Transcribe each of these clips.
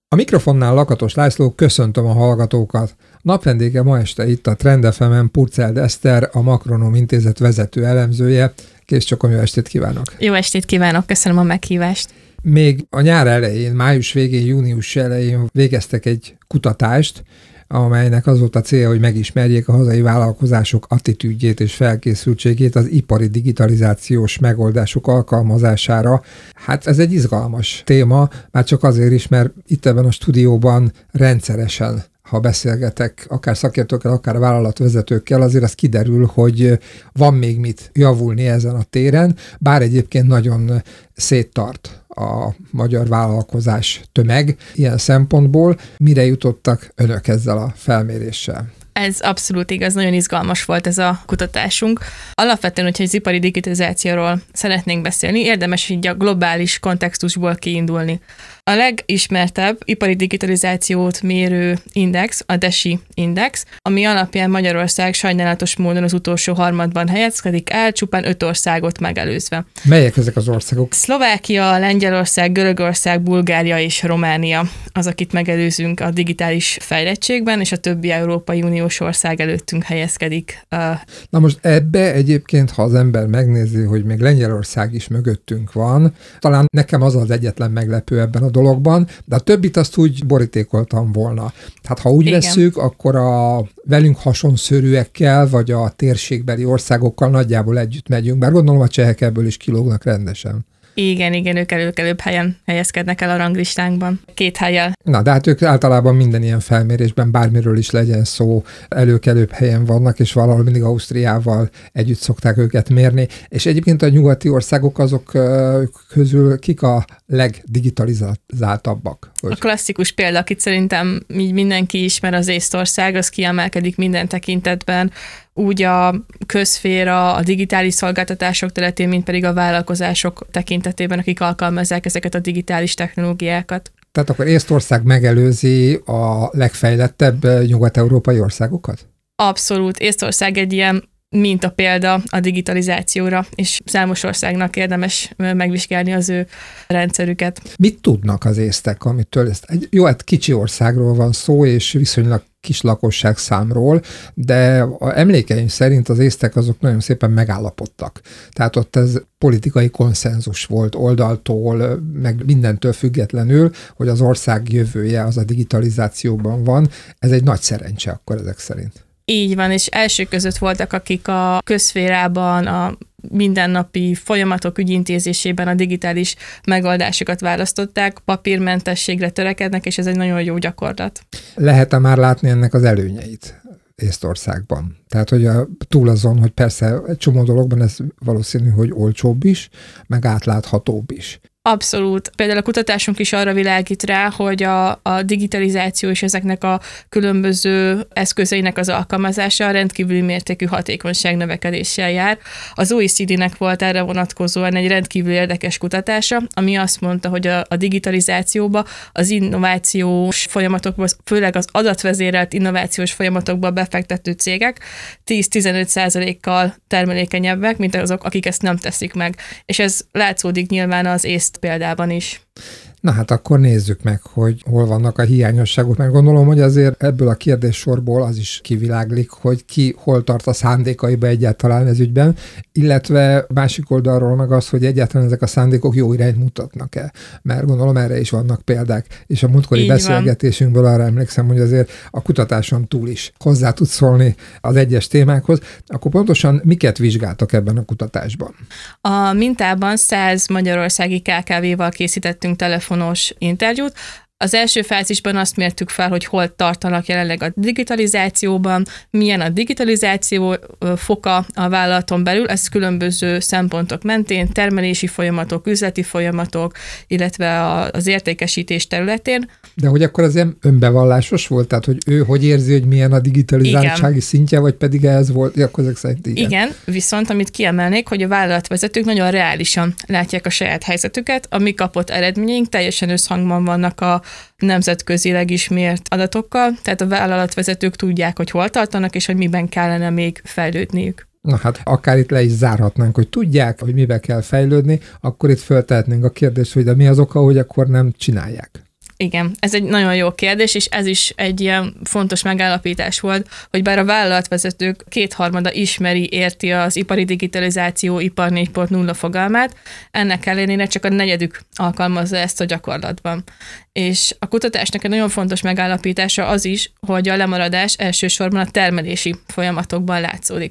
A mikrofonnál Lakatos László, köszöntöm a hallgatókat. Napvendége ma este itt a Trend FM-en Purcell Eszter, a Makronom Intézet vezető elemzője. Kész Csokom, jó estét kívánok! Jó estét kívánok, köszönöm a meghívást! Még a nyár elején, május végén, június elején végeztek egy kutatást, amelynek az volt a célja, hogy megismerjék a hazai vállalkozások attitűdjét és felkészültségét az ipari digitalizációs megoldások alkalmazására. Hát ez egy izgalmas téma, már csak azért is, mert itt ebben a stúdióban rendszeresen, ha beszélgetek akár szakértőkkel, akár vállalatvezetőkkel, azért az kiderül, hogy van még mit javulni ezen a téren, bár egyébként nagyon széttart a magyar vállalkozás tömeg ilyen szempontból. Mire jutottak önök ezzel a felméréssel? Ez abszolút igaz, nagyon izgalmas volt ez a kutatásunk. Alapvetően, hogyha az ipari digitalizációról szeretnénk beszélni, érdemes így a globális kontextusból kiindulni. A legismertebb ipari digitalizációt mérő index, a DESI index, ami alapján Magyarország sajnálatos módon az utolsó harmadban helyezkedik el, csupán 5 országot megelőzve. Melyek ezek az országok? Szlovákia, Lengyelország, Görögország, Bulgária és Románia az, akit megelőzünk a digitális fejlettségben, és a többi Európai Uniós ország előttünk helyezkedik. Na most ebbe egyébként, ha az ember megnézi, hogy még Lengyelország is mögöttünk van, talán nekem az az egyetlen meglepő ebben a dologban, de a többit azt úgy borítékoltam volna. Tehát ha úgy vesszük, akkor a velünk hasonszörűekkel, vagy a térségbeli országokkal nagyjából együtt megyünk, bár gondolom a csehek ebből is kilógnak rendesen. Igen, ők előbb helyen helyezkednek el a ranglistánkban. 2 helyen. Na, de hát ők általában minden ilyen felmérésben, bármiről is legyen szó, előbb helyen vannak, és valahol mindig Ausztriával együtt szokták őket mérni. És egyébként a nyugati országok azok közül kik a legdigitalizáltabbak? A klasszikus példa, akit szerintem így mindenki ismer, az Észtország, az kiemelkedik minden tekintetben, úgy a közszféra, a digitális szolgáltatások területén, mint pedig a vállalkozások tekintetében, akik alkalmazzák ezeket a digitális technológiákat. Tehát akkor Észtország megelőzi a legfejlettebb nyugat-európai országokat? Abszolút. Észtország egy ilyen példa a digitalizációra, és számos országnak érdemes megvizsgálni az ő rendszerüket. Mit tudnak az észtek, amitől jó, hát kicsi országról van szó, és viszonylag kis lakosságszámról, de a emlékeim szerint az észtek azok nagyon szépen megállapodtak. Tehát ott ez politikai konszenzus volt oldaltól, meg mindentől függetlenül, hogy az ország jövője az a digitalizációban van. Ez egy nagy szerencse akkor ezek szerint. Így van, és első között voltak, akik a közszférában, a mindennapi folyamatok ügyintézésében a digitális megoldásokat választották, papírmentességre törekednek, és ez egy nagyon jó gyakorlat. Lehet-e már látni ennek az előnyeit Észtországban? Tehát, hogy túl azon, hogy persze egy csomó dologban ez valószínű, hogy olcsóbb is, meg átláthatóbb is. Abszolút. Például a kutatásunk is arra világít rá, hogy a digitalizáció és ezeknek a különböző eszközeinek az alkalmazása rendkívüli mértékű hatékonyság növekedéssel jár. Az OECD-nek volt erre vonatkozóan egy rendkívül érdekes kutatása, ami azt mondta, hogy a digitalizációba, az innovációs folyamatokba, főleg az adatvezérelt innovációs folyamatokba befektető cégek 10-15%-kal termelékenyebbek, mint azok, akik ezt nem teszik meg. És ez látszódik nyilván az észt példában is. Na hát akkor nézzük meg, hogy hol vannak a hiányosságok, mert gondolom, hogy azért ebből a kérdéssorból az is kiviláglik, hogy ki hol tart a szándékaiba egyáltalán ez ügyben, illetve másik oldalról meg az, hogy egyáltalán ezek a szándékok jó irányt mutatnak-e, mert gondolom erre is vannak példák, és a múltkori beszélgetésünkből arra emlékszem, hogy azért a kutatáson túl is hozzá tud szólni az egyes témákhoz. Akkor pontosan miket vizsgáltak ebben a kutatásban? A mintában 100 magyarországi KKV-val készítettünk telefonos interjút. Az első fázisban azt mértük fel, hogy hol tartanak jelenleg a digitalizációban, milyen a digitalizáció foka a vállalaton belül, ez különböző szempontok mentén, termelési folyamatok, üzleti folyamatok, illetve az értékesítés területén. De hogy akkor az ilyen önbevallásos volt? Tehát, hogy ő hogy érzi, hogy milyen a digitalizáltsági szintje, vagy pedig ez volt? Akkor ezek szerint igen, viszont amit kiemelnék, hogy a vállalatvezetők nagyon reálisan látják a saját helyzetüket, a mi kapott eredményeink teljesen összhangban vannak a nemzetközileg is mért adatokkal, tehát a vállalatvezetők tudják, hogy hol tartanak, és hogy miben kellene még fejlődniük. Na hát akár itt le is zárhatnánk, hogy tudják, hogy mibe kell fejlődni, akkor itt föltehetnénk a kérdést, hogy de mi az oka, hogy akkor nem csinálják. Igen, ez egy nagyon jó kérdés, és ez is egy ilyen fontos megállapítás volt, hogy bár a vállalatvezetők 2/3 ismeri, érti az ipari digitalizáció, ipar 4.0 fogalmát, ennek ellenére csak a 1/4 alkalmazza ezt a gyakorlatban. És a kutatásnak egy nagyon fontos megállapítása az is, hogy a lemaradás elsősorban a termelési folyamatokban látszódik.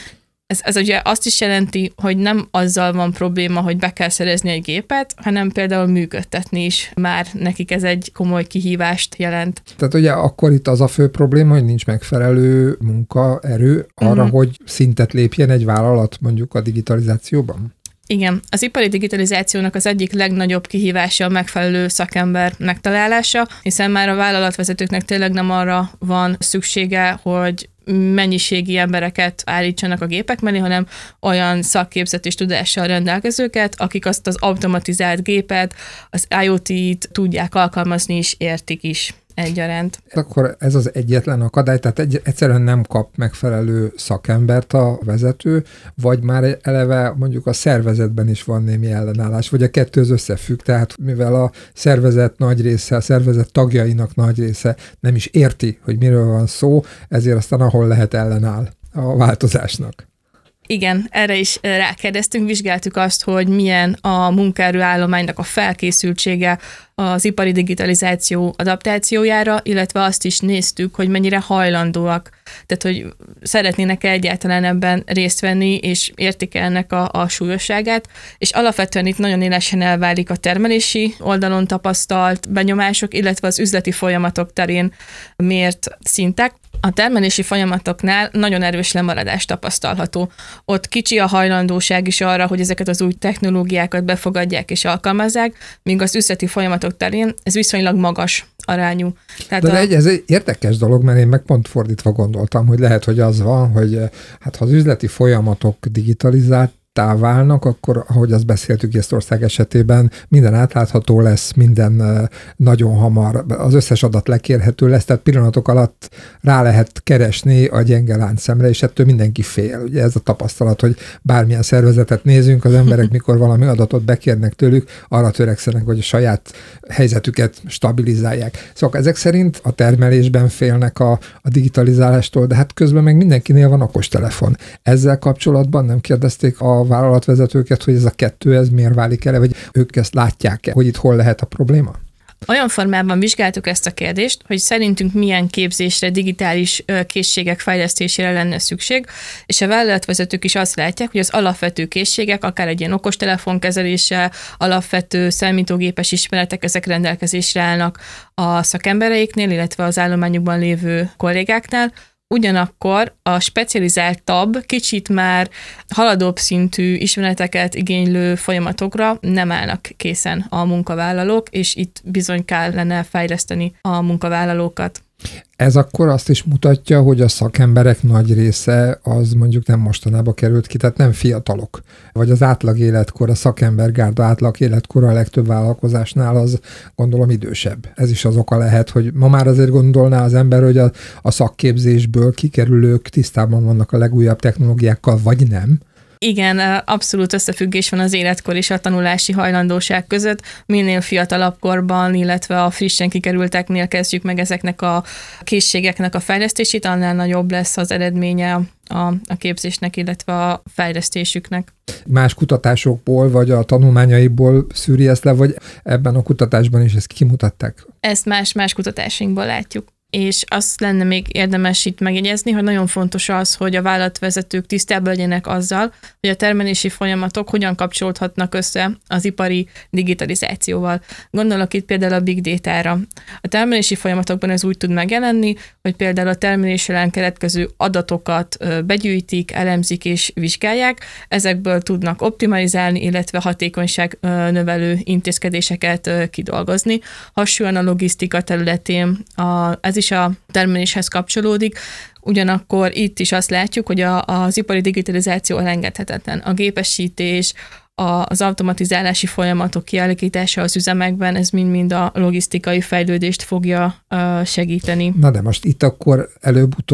Ez ugye azt is jelenti, hogy nem azzal van probléma, hogy be kell szerezni egy gépet, hanem például működtetni is már nekik ez egy komoly kihívást jelent. Tehát ugye akkor itt az a fő probléma, hogy nincs megfelelő munkaerő arra, hogy szintet lépjen egy vállalat mondjuk a digitalizációban? Igen, az ipari digitalizációnak az egyik legnagyobb kihívása a megfelelő szakember megtalálása, hiszen már a vállalatvezetőknek tényleg nem arra van szüksége, hogy mennyiségi embereket állítsanak a gépek mellé, hanem olyan szakképzett és tudással rendelkezőket, akik azt az automatizált gépet, az IoT-t tudják alkalmazni és értik is egyaránt. Akkor ez az egyetlen akadály, tehát egyszerűen nem kap megfelelő szakembert a vezető, vagy már eleve mondjuk a szervezetben is van némi ellenállás, vagy a kettő az összefügg, tehát mivel a szervezet nagy része, a szervezet tagjainak nagy része nem is érti, hogy miről van szó, ezért aztán ahol lehet ellenáll a változásnak. Igen, erre is rákérdeztünk, vizsgáltuk azt, hogy milyen a munkaerőállománynak a felkészültsége az ipari digitalizáció adaptációjára, illetve azt is néztük, hogy mennyire hajlandóak, tehát hogy szeretnének egyáltalán ebben részt venni, és értik ennek a súlyosságát, és alapvetően itt nagyon élesen elválik a termelési oldalon tapasztalt benyomások, illetve az üzleti folyamatok terén mért szintek. A termelési folyamatoknál nagyon erős lemaradás tapasztalható. Ott kicsi a hajlandóság is arra, hogy ezeket az új technológiákat befogadják és alkalmazzák, míg az üzleti folyamatok terén ez viszonylag magas arányú. Tehát ez egy érdekes dolog, mert én meg pont fordítva gondoltam, hogy lehet, hogy az van, hogy hát ha az üzleti folyamatok digitalizáltá válnak, akkor, ahogy azt beszéltük Észtország esetében, minden átlátható lesz, minden nagyon hamar, az összes adat lekérhető lesz, tehát pillanatok alatt rá lehet keresni a gyenge láncszemre, és ettől mindenki fél. Ugye ez a tapasztalat, hogy bármilyen szervezetet nézünk, az emberek mikor valami adatot bekérnek tőlük, arra törekszenek, hogy a saját helyzetüket stabilizálják. Szóval ezek szerint a termelésben félnek a digitalizálástól, de hát közben meg mindenkinél van okostelefon. Ezzel kapcsolatban nem kérdezték a vállalatvezetőket, hogy ez a kettő, ez miért válik el, vagy ők ezt látják-e, hogy itt hol lehet a probléma? Olyan formában vizsgáltuk ezt a kérdést, hogy szerintünk milyen képzésre, digitális készségek fejlesztésére lenne szükség, és a vállalatvezetők is azt látják, hogy az alapvető készségek, akár egy ilyen okostelefon kezelése, alapvető számítógépes ismeretek, ezek rendelkezésre állnak a szakembereiknél, illetve az állományukban lévő kollégáknál. Ugyanakkor a specializáltabb, kicsit már haladóbb szintű ismereteket igénylő folyamatokra nem állnak készen a munkavállalók, és itt bizony kellene fejleszteni a munkavállalókat. Ez akkor azt is mutatja, hogy a szakemberek nagy része az mondjuk nem mostanában került ki, tehát nem fiatalok. Vagy az átlag életkor, a szakembergárda átlag életkor a legtöbb vállalkozásnál az gondolom idősebb. Ez is az oka lehet, hogy ma már azért gondolná az ember, hogy a szakképzésből kikerülők tisztában vannak a legújabb technológiákkal, vagy nem. Igen, abszolút összefüggés van az életkor és a tanulási hajlandóság között. Minél fiatalabb korban, illetve a frissen kikerülteknél kezdjük meg ezeknek a készségeknek a fejlesztését, annál nagyobb lesz az eredménye a képzésnek, illetve a fejlesztésüknek. Más kutatásokból, vagy a tanulmányaiból szűri ezt le, vagy ebben a kutatásban is ezt kimutatták? Ezt más kutatásainkból látjuk. És azt lenne még érdemes itt megjegyezni, hogy nagyon fontos az, hogy a vállalatvezetők tisztában legyenek azzal, hogy a termelési folyamatok hogyan kapcsolódhatnak össze az ipari digitalizációval. Gondolok itt például a big data-ra. A termelési folyamatokban ez úgy tud megjelenni, hogy például a termelés során keletkező adatokat begyűjtik, elemzik és vizsgálják, ezekből tudnak optimalizálni, illetve hatékonyság növelő intézkedéseket kidolgozni. Hasonlóan a logisztika területén ez is a termeléshez kapcsolódik, ugyanakkor itt is azt látjuk, hogy az ipari digitalizáció elengedhetetlen. A gépesítés, az automatizálási folyamatok kialakítása az üzemekben, ez mind-mind a logisztikai fejlődést fogja segíteni. Na de most itt akkor előbb-utóbb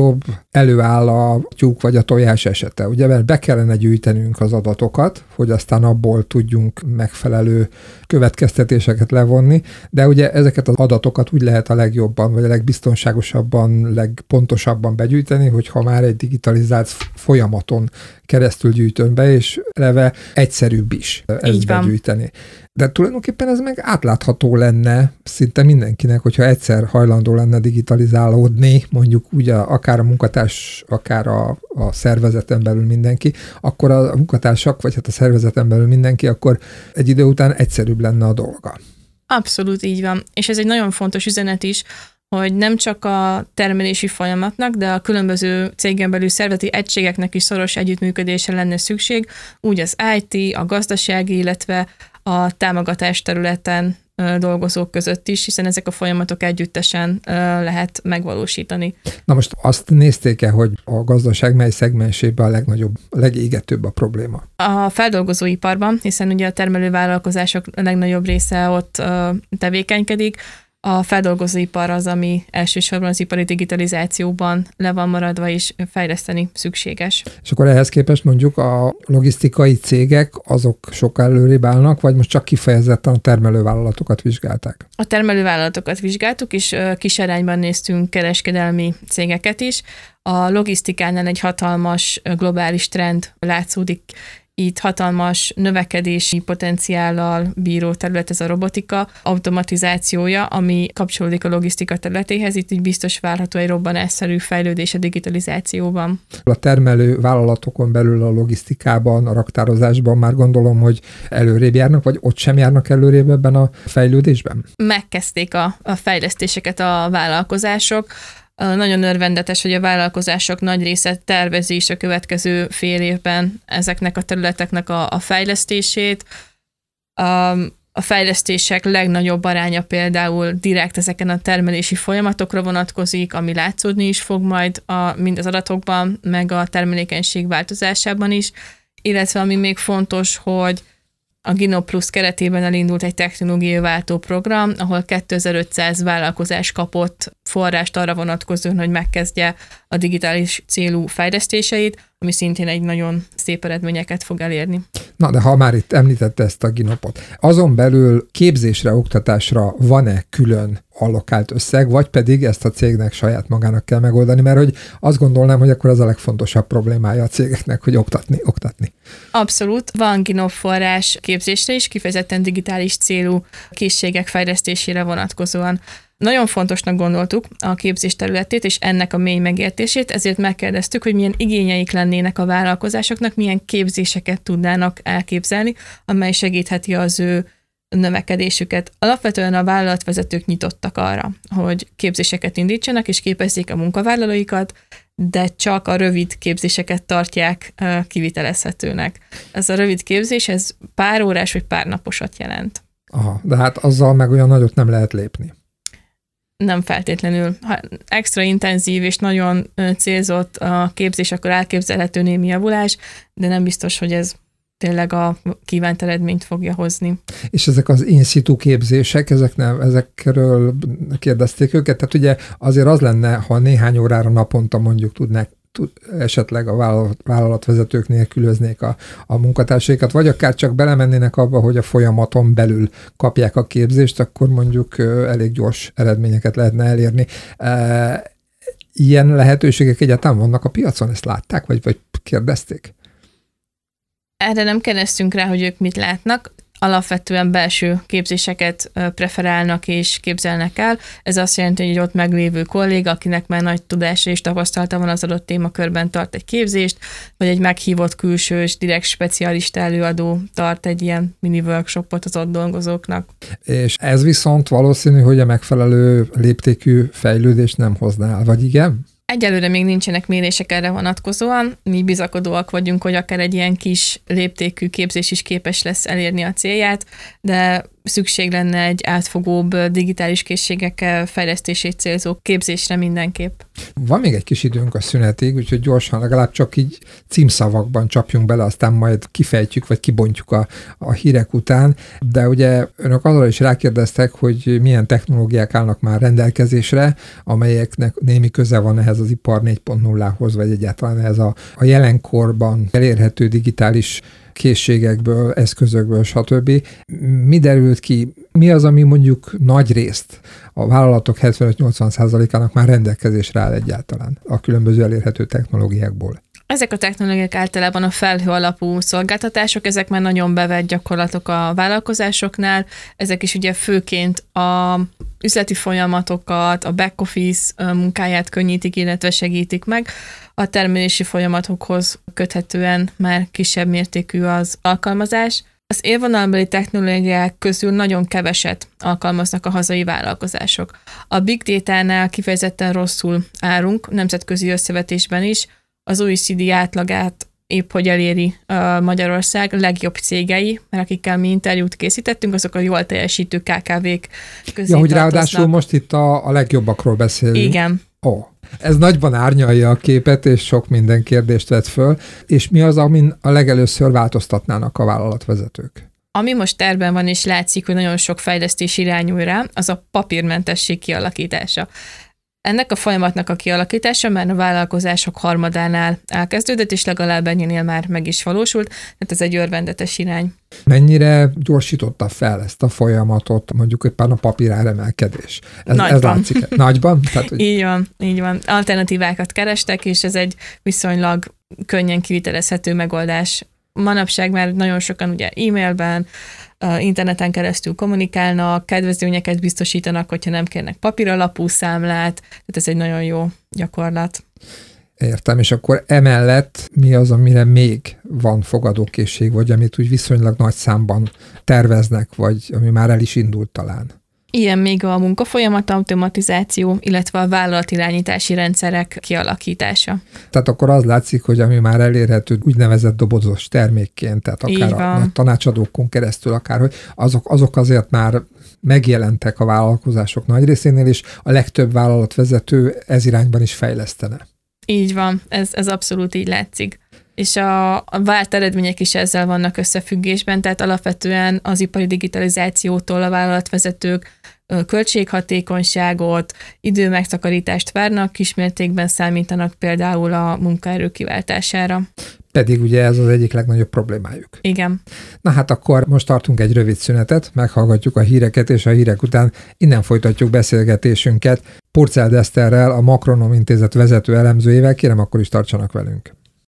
előáll a tyúk vagy a tojás esete. Ugye, mert be kellene gyűjtenünk az adatokat, hogy aztán abból tudjunk megfelelő következtetéseket levonni, de ugye ezeket az adatokat úgy lehet a legjobban, vagy a legbiztonságosabban, legpontosabban begyűjteni, hogyha már egy digitalizált folyamaton keresztül gyűjtöm be, és eleve egyszerűbb is ezt begyűjteni. De tulajdonképpen ez meg átlátható lenne szinte mindenkinek, hogyha egyszer hajlandó lenne digitalizálódni, mondjuk úgy akár a munkatárs, akár a szervezeten belül mindenki, akkor a munkatársak, vagy hát a szervezeten belül mindenki, akkor egy idő után egyszerűbb lenne a dolga. Abszolút így van. És ez egy nagyon fontos üzenet is, hogy nem csak a termelési folyamatnak, de a különböző cégen belül szervezeti egységeknek is szoros együttműködésre lenne szükség, úgy az IT, a gazdasági, illetve a támogatás területen dolgozók között is, hiszen ezek a folyamatok együttesen lehet megvalósítani. Na most azt nézték-e, hogy a gazdaság mely szegmensében a legnagyobb, a legégetőbb a probléma? A feldolgozóiparban, hiszen ugye a termelővállalkozások legnagyobb része ott tevékenykedik, a feldolgozóipar az, ami elsősorban az ipari digitalizációban le van maradva és fejleszteni szükséges. És akkor ehhez képest mondjuk a logisztikai cégek azok sokkal előrébb állnak, vagy most csak kifejezetten a termelővállalatokat vizsgálták? A termelővállalatokat vizsgáltuk, és kis arányban néztünk kereskedelmi cégeket is. A logisztikánál egy hatalmas globális trend látszódik. Itt hatalmas növekedési potenciállal bíró terület ez a robotika automatizációja, ami kapcsolódik a logisztika területéhez. Itt így biztos várható egy robbanásszerű fejlődés a digitalizációban. A termelő vállalatokon belül a logisztikában, a raktározásban már gondolom, hogy előrébb járnak, vagy ott sem járnak előrébb ebben a fejlődésben? Megkezdték a fejlesztéseket a vállalkozások. Nagyon örvendetes, hogy a vállalkozások nagy része tervezi is a következő fél évben ezeknek a területeknek a fejlesztését. A fejlesztések legnagyobb aránya például direkt ezeken a termelési folyamatokra vonatkozik, ami látszódni is fog majd mind az adatokban, meg a termelékenység változásában is, illetve ami még fontos, hogy a Gino Plus keretében elindult egy technológiai-váltó program, ahol 2500 vállalkozás kapott forrást arra vonatkozóan, hogy megkezdje a digitális célú fejlesztéseit, ami szintén egy nagyon szép eredményeket fog elérni. Na, de ha már itt említette ezt a Ginopot, azon belül képzésre, oktatásra van-e külön allokált összeg, vagy pedig ezt a cégnek saját magának kell megoldani, mert hogy azt gondolnám, hogy akkor az a legfontosabb problémája a cégeknek, hogy oktatni. Abszolút. Van Ginop forrás képzésre is, kifejezetten digitális célú készségek fejlesztésére vonatkozóan. Nagyon fontosnak gondoltuk a képzés területét és ennek a mély megértését, ezért megkérdeztük, hogy milyen igényeik lennének a vállalkozásoknak, milyen képzéseket tudnának elképzelni, amely segítheti az ő növekedésüket. Alapvetően a vállalatvezetők nyitottak arra, hogy képzéseket indítsanak és képezzék a munkavállalóikat, de csak a rövid képzéseket tartják kivitelezhetőnek. Ez a rövid képzés, ez pár órás vagy pár naposat jelent. Aha, de hát azzal meg olyan nagyot nem lehet lépni. Nem feltétlenül. Ha extra intenzív és nagyon célzott a képzés, akkor elképzelhető némi javulás, de nem biztos, hogy ez tényleg a kívánt eredményt fogja hozni. És ezek az in situ képzések, ezekről kérdezték őket, tehát ugye azért az lenne, ha néhány órára naponta mondjuk tudnák esetleg a vállalatvezetők nélkülöznék a munkatársaikat, vagy akár csak belemennének abba, hogy a folyamaton belül kapják a képzést, akkor mondjuk elég gyors eredményeket lehetne elérni. Ilyen lehetőségek egyáltalán vannak a piacon, ezt látták, vagy kérdezték? Erre nem kérdeztünk rá, hogy ők mit látnak. Alapvetően belső képzéseket preferálnak és képzelnek el. Ez azt jelenti, hogy egy ott meglévő kolléga, akinek már nagy tudása és tapasztalata van az adott témakörben, tart egy képzést, vagy egy meghívott külsős, direkt specialista előadó tart egy ilyen mini workshopot az ott dolgozóknak. És ez viszont valószínű, hogy a megfelelő léptékű fejlődést nem hozná el, vagy igen? Egyelőre még nincsenek mérések erre vonatkozóan. Mi bizakodóak vagyunk, hogy akár egy ilyen kis léptékű képzés is képes lesz elérni a célját, de szükség lenne egy átfogóbb digitális készségek fejlesztését célzó képzésre mindenképp. Van még egy kis időnk a szünetig, úgyhogy gyorsan legalább csak így címszavakban csapjunk bele, aztán majd kifejtjük, vagy kibontjuk a hírek után. De ugye önök arra is rákérdeztek, hogy milyen technológiák állnak már rendelkezésre, amelyeknek némi köze van ehhez az ipar 4.0-hoz, vagy egyáltalán ez a jelenkorban elérhető digitális készségekből, eszközökből, stb. Mi derült ki? Mi az, ami mondjuk nagy részt a vállalatok 75-80%-ának már rendelkezésre áll egyáltalán a különböző elérhető technológiákból? Ezek a technológiák általában a felhő alapú szolgáltatások, ezek már nagyon bevett gyakorlatok a vállalkozásoknál, ezek is ugye főként a üzleti folyamatokat, a back office munkáját könnyítik, illetve segítik meg. A termelési folyamatokhoz köthetően már kisebb mértékű az alkalmazás. Az élvonalbeli technológiák közül nagyon keveset alkalmaznak a hazai vállalkozások. A Big Data-nál kifejezetten rosszul állunk, nemzetközi összevetésben is. Az OECD átlagát épp hogy eléri Magyarország legjobb cégei, mert akikkel mi interjút készítettünk, azok a jól teljesítő KKV-k közé hogy tartoznak. Ráadásul most itt a legjobbakról beszélünk. Igen. Ez nagyban árnyalja a képet, és sok minden kérdést vet föl. És mi az, amin a legelőször változtatnának a vállalatvezetők? Ami most tervben van, és látszik, hogy nagyon sok fejlesztés irányul rá, az a papírmentesség kialakítása. Ennek a folyamatnak a kialakítása már a vállalkozások harmadánál elkezdődött, és legalább ennyinél már meg is valósult, tehát ez egy örvendetes irány. Mennyire gyorsította fel ezt a folyamatot, mondjuk éppen a papíráremelkedés? Ez látszik. Nagyban? Tehát, hogy... Így van. Alternatívákat kerestek, és ez egy viszonylag könnyen kivitelezhető megoldás. Manapság már nagyon sokan ugye e-mailben, interneten keresztül kommunikálnak, kedvezményeket biztosítanak, hogyha nem kérnek papíralapú számlát, tehát ez egy nagyon jó gyakorlat. Értem, és akkor emellett mi az, amire még van fogadókészség, vagy amit úgy viszonylag nagy számban terveznek, vagy ami már el is indult talán? Ilyen még a munkafolyamat automatizáció, illetve a vállalatirányítási rendszerek kialakítása. Tehát akkor az látszik, hogy ami már elérhető úgynevezett dobozos termékként, tehát akár a nagy tanácsadókon keresztül, akár, hogy azok azért már megjelentek a vállalkozások nagy részénél, és a legtöbb vállalatvezető ez irányban is fejlesztene. Így van, ez abszolút így látszik. És a várt eredmények is ezzel vannak összefüggésben, tehát alapvetően az ipari digitalizációtól a vállalatvezetők költséghatékonyságot, időmegtakarítást várnak, kismértékben számítanak például a munkaerő kiváltására. Pedig ugye ez az egyik legnagyobb problémájuk. Igen. Na hát akkor most tartunk egy rövid szünetet, meghallgatjuk a híreket, és a hírek után innen folytatjuk beszélgetésünket Purcell Eszterrel, a Makronom Intézet vezető elemzőjével. Kérem, akkor is tartsanak velünk.